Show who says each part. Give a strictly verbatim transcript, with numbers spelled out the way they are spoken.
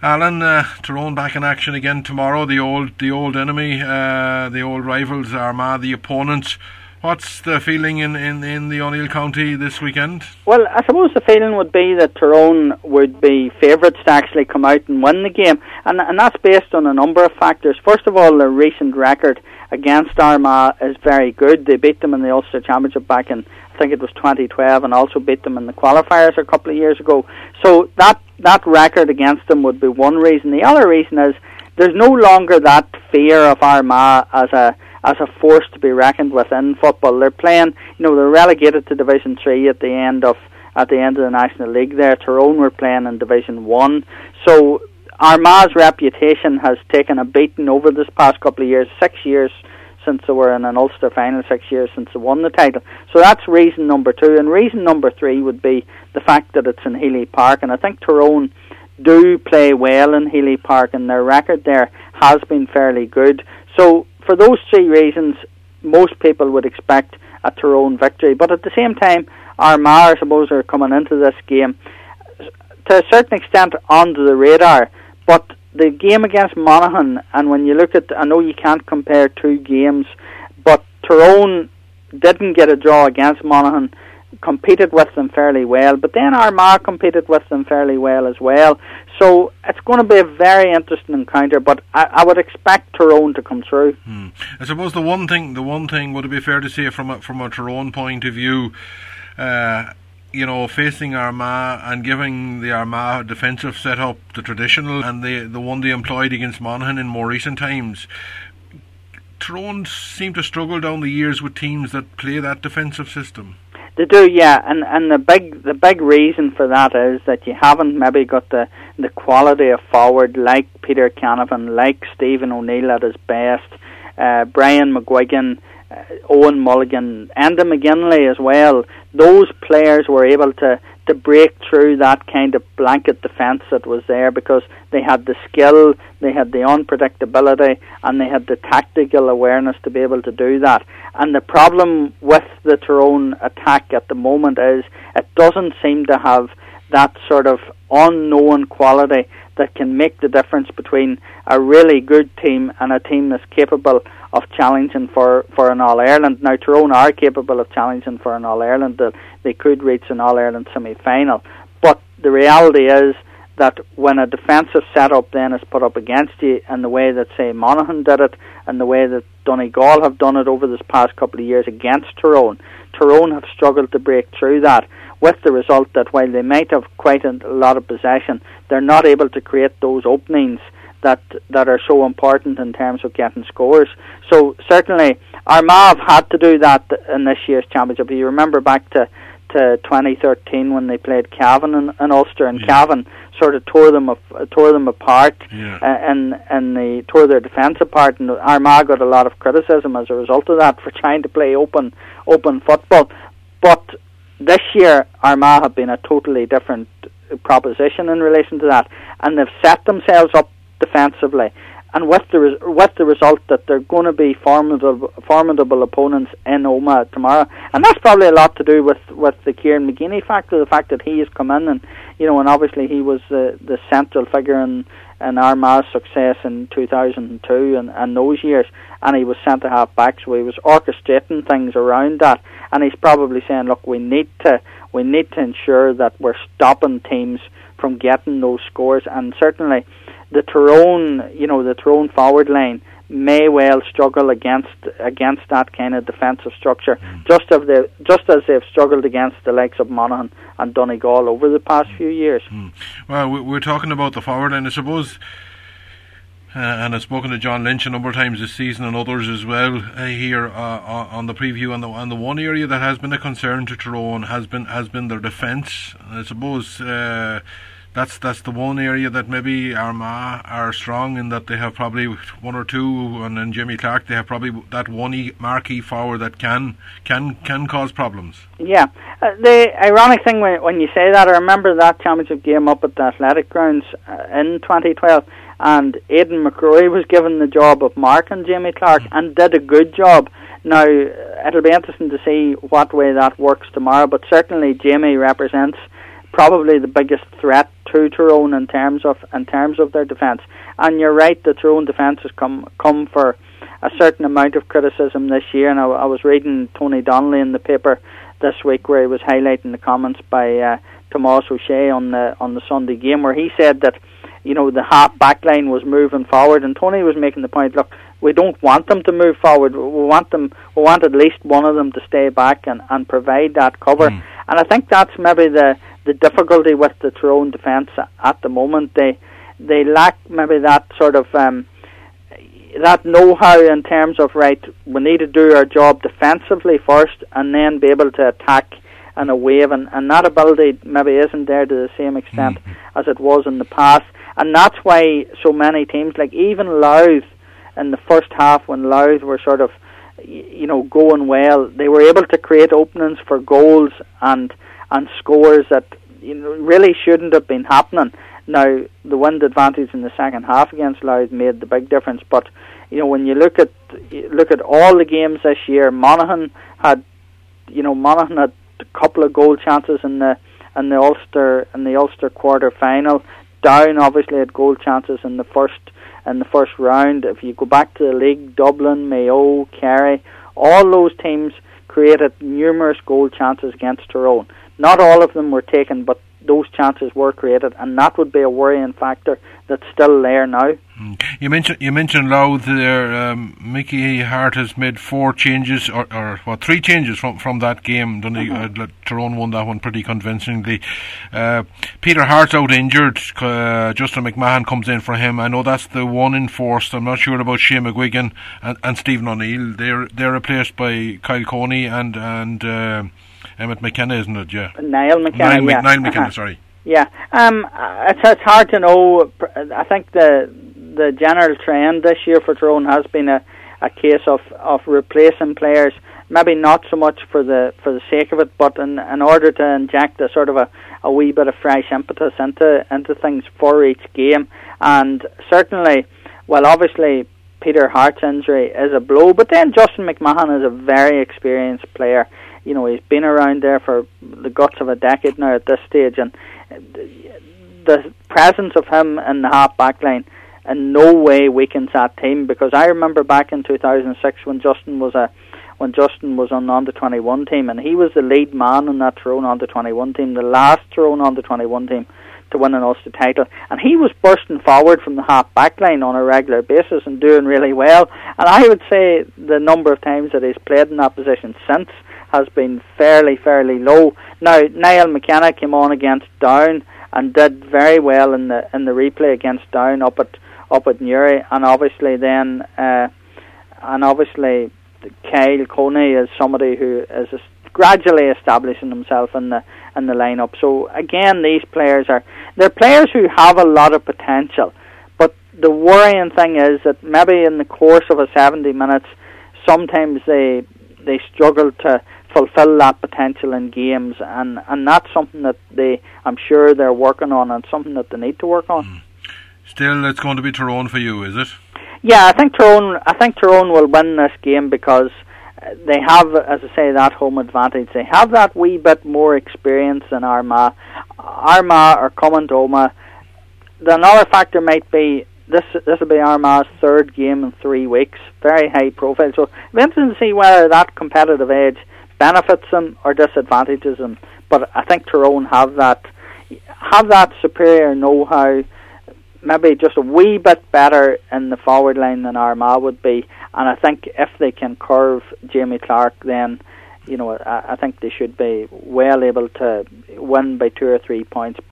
Speaker 1: Alan, uh, Tyrone back in action again tomorrow. The old, the old enemy, uh, the old rivals, Armagh, the opponents. What's the feeling in, in, in the O'Neill County this weekend?
Speaker 2: Well, I suppose the feeling would be that Tyrone would be favourites to actually come out and win the game, and and that's based on a number of factors. First of all, their recent record against Armagh is very good. They beat them in the Ulster Championship back in, I think it was twenty twelve, and also beat them in the qualifiers a couple of years ago. So that that record against them would be one reason. The other reason is there's no longer that fear of Armagh as a as a force to be reckoned with in football. They're playing, you know, they're relegated to Division Three at the end of at the end of the National League. There, Tyrone were playing in Division One, so Armagh's reputation has taken a beating over this past couple of years. Six years since they were in an Ulster final, six years since they won the title. So that's reason number two. And reason number three would be the fact that it's in Healy Park, and I think Tyrone do play well in Healy Park, and their record there has been fairly good. So for those three reasons, most people would expect a Tyrone victory. But at the same time, Armagh, I suppose, are coming into this game to a certain extent onto the radar. But the game against Monaghan, and when you look at, I know you can't compare two games, but Tyrone didn't get a draw against Monaghan, competed with them fairly well, but then Armagh competed with them fairly well as well. So it's going to be a very interesting encounter, but I, I would expect Tyrone to come through.
Speaker 1: Hmm. I suppose the one thing, the one thing, would it be fair to say from a, from a Tyrone point of view, uh, you know, facing Armagh and giving the Armagh defensive setup, the traditional, and the the one they employed against Monaghan in more recent times, Tyrone seem to struggle down the years with teams that play that defensive system.
Speaker 2: They do, yeah, and and the big the big reason for that is that you haven't maybe got the the quality of forward like Peter Canavan, like Stephen O'Neill at his best, uh, Brian McGuigan, uh, Owen Mulligan, Enda McGinley as well. Those players were able to to break through that kind of blanket defence that was there because they had the skill, they had the unpredictability, and they had the tactical awareness to be able to do that. And the problem with the Tyrone attack at the moment is it doesn't seem to have that sort of unknown quality that can make the difference between a really good team and a team that's capable of challenging for, for an All-Ireland. Now, Tyrone are capable of challenging for an All-Ireland. They could reach an All-Ireland semi-final. But the reality is that when a defensive setup then is put up against you, and the way that, say, Monaghan did it, and the way that Donegal have done it over this past couple of years against Tyrone, Tyrone have struggled to break through that, with the result that while they might have quite a lot of possession, they're not able to create those openings that that are so important in terms of getting scores. So certainly Armagh have had to do that in this year's championship. You remember back to, to twenty thirteen when they played Cavan in, in Ulster, and yeah. Cavan sort of tore them up, tore them apart, yeah. uh, and and they tore their defence apart, and Armagh got a lot of criticism as a result of that for trying to play open open football. But this year Armagh have been a totally different proposition in relation to that, and they've set themselves up defensively, and with the res- with the result that they're going to be formidable formidable opponents in Omagh tomorrow, and that's probably a lot to do with, with the Kieran McGeeney factor, the fact that he has come in, and you know, and obviously he was the the central figure in in Armagh's success in two thousand two and, and those years, and he was centre half back, so he was orchestrating things around that, and he's probably saying, look, we need to we need to ensure that we're stopping teams from getting those scores, and certainly the Tyrone, you know, the Tyrone forward line may well struggle against against that kind of defensive structure, mm. just as they just as they've struggled against the likes of Monaghan and Donegal over the past few years.
Speaker 1: Mm. Well, we're talking about the forward line, I suppose, uh, and I've spoken to John Lynch a number of times this season and others as well uh, here uh, on the preview. And the and the one area that has been a concern to Tyrone has been has been their defence. I suppose. Uh, That's that's the one area that maybe Armagh are strong in, that they have probably one or two, and then Jimmy Clark, they have probably that one e- marquee forward that can can can cause problems.
Speaker 2: Yeah, uh, the ironic thing when, when you say that, I remember that championship game up at the Athletic Grounds uh, in twenty twelve, and Aidan McCrory was given the job of marking Jimmy Clark, mm. and did a good job. Now, it'll be interesting to see what way that works tomorrow, but certainly Jamie represents probably the biggest threat to Tyrone in terms of in terms of their defence. And you're right, the Tyrone defence has come come for a certain amount of criticism this year. And I, I was reading Tony Donnelly in the paper this week, where he was highlighting the comments by uh, Tomas O'Shea on the on the Sunday game, where he said that, you know, the half back line was moving forward, and Tony was making the point, look, we don't want them to move forward. We want them. We want at least one of them to stay back and, and provide that cover. Mm. And I think that's maybe the, the difficulty with the Tyrone defence at the moment. They they lack maybe that sort of um, that know-how in terms of, right, we need to do our job defensively first, and then be able to attack in a wave. And, and that ability maybe isn't there to the same extent mm. as it was in the past. And that's why so many teams, like even Louth, in the first half, when Louth were sort of, you know, going well, they were able to create openings for goals and and scores that, you know, really shouldn't have been happening. Now, the wind advantage in the second half against Louth made the big difference, but, you know, when you look at look at all the games this year, Monaghan had, you know, Monaghan had a couple of goal chances in the in the Ulster in the Ulster quarter final. Down obviously had goal chances in the first in the first round. If you go back to the league, Dublin, Mayo, Kerry, all those teams created numerous goal chances against Tyrone. Not all of them were taken, but those chances were created, and that would be a worrying factor that's still there now.
Speaker 1: You mentioned you mentioned Louth there. Um, Mickey Hart has made four changes, or, or well, three changes from, from that game. Donegal, mm-hmm. uh, Tyrone won that one pretty convincingly. Uh, Peter Hart's out injured. Uh, Justin McMahon comes in for him. I know that's the one enforced. I'm not sure about Shane McGuigan and, and Stephen O'Neill. They're they're replaced by Kyle Coney and and uh, Emmett McKenna, isn't it? Yeah,
Speaker 2: Niall McKenna.
Speaker 1: Niall,
Speaker 2: yeah.
Speaker 1: Niall McKenna.
Speaker 2: Uh-huh.
Speaker 1: Sorry.
Speaker 2: Yeah, um, it's, it's hard to know. I think the the general trend this year for Tyrone has been a, a case of, of replacing players, maybe not so much for the for the sake of it, but in, in order to inject a sort of a, a wee bit of fresh impetus into into things for each game. And certainly, well, obviously Peter Hart's injury is a blow, but then Justin McMahon is a very experienced player. You know, he's been around there for the guts of a decade now at this stage, and the presence of him in the half back line in no way weakens that team, because I remember back in two thousand six when Justin was a when Justin was on the under twenty-one team, and he was the lead man on that Tyrone under twenty-one team, the last Tyrone under twenty-one team to win an Ulster title, and he was bursting forward from the half back line on a regular basis and doing really well. And I would say the number of times that he's played in that position since has been fairly, fairly low. Now, Niall McKenna came on against Down and did very well in the in the replay against Down up at up at Newry, and obviously then uh, and obviously Kyle Coney is somebody who is gradually establishing himself in the in the lineup. So again, these players are they're players who have a lot of potential, but the worrying thing is that maybe in the course of a seventy minutes, sometimes they they struggle to fulfill that potential in games, and, and that's something that they, I'm sure they're working on, and something that they need to work on. Mm.
Speaker 1: Still, it's going to be Tyrone for you, is it?
Speaker 2: Yeah, I think Tyrone. I think Tyrone will win this game because they have, as I say, that home advantage. They have that wee bit more experience than Armagh. Armagh are coming to Omagh. Another factor might be this. This will be Armagh's third game in three weeks. Very high profile. So it's interesting to see whether that competitive edge benefits them or disadvantages them. But I think Tyrone have that have that superior know-how, maybe just a wee bit better in the forward line than Armagh would be. And I think if they can curve Jamie Clark, then, you know, I, I think they should be well able to win by two or three points.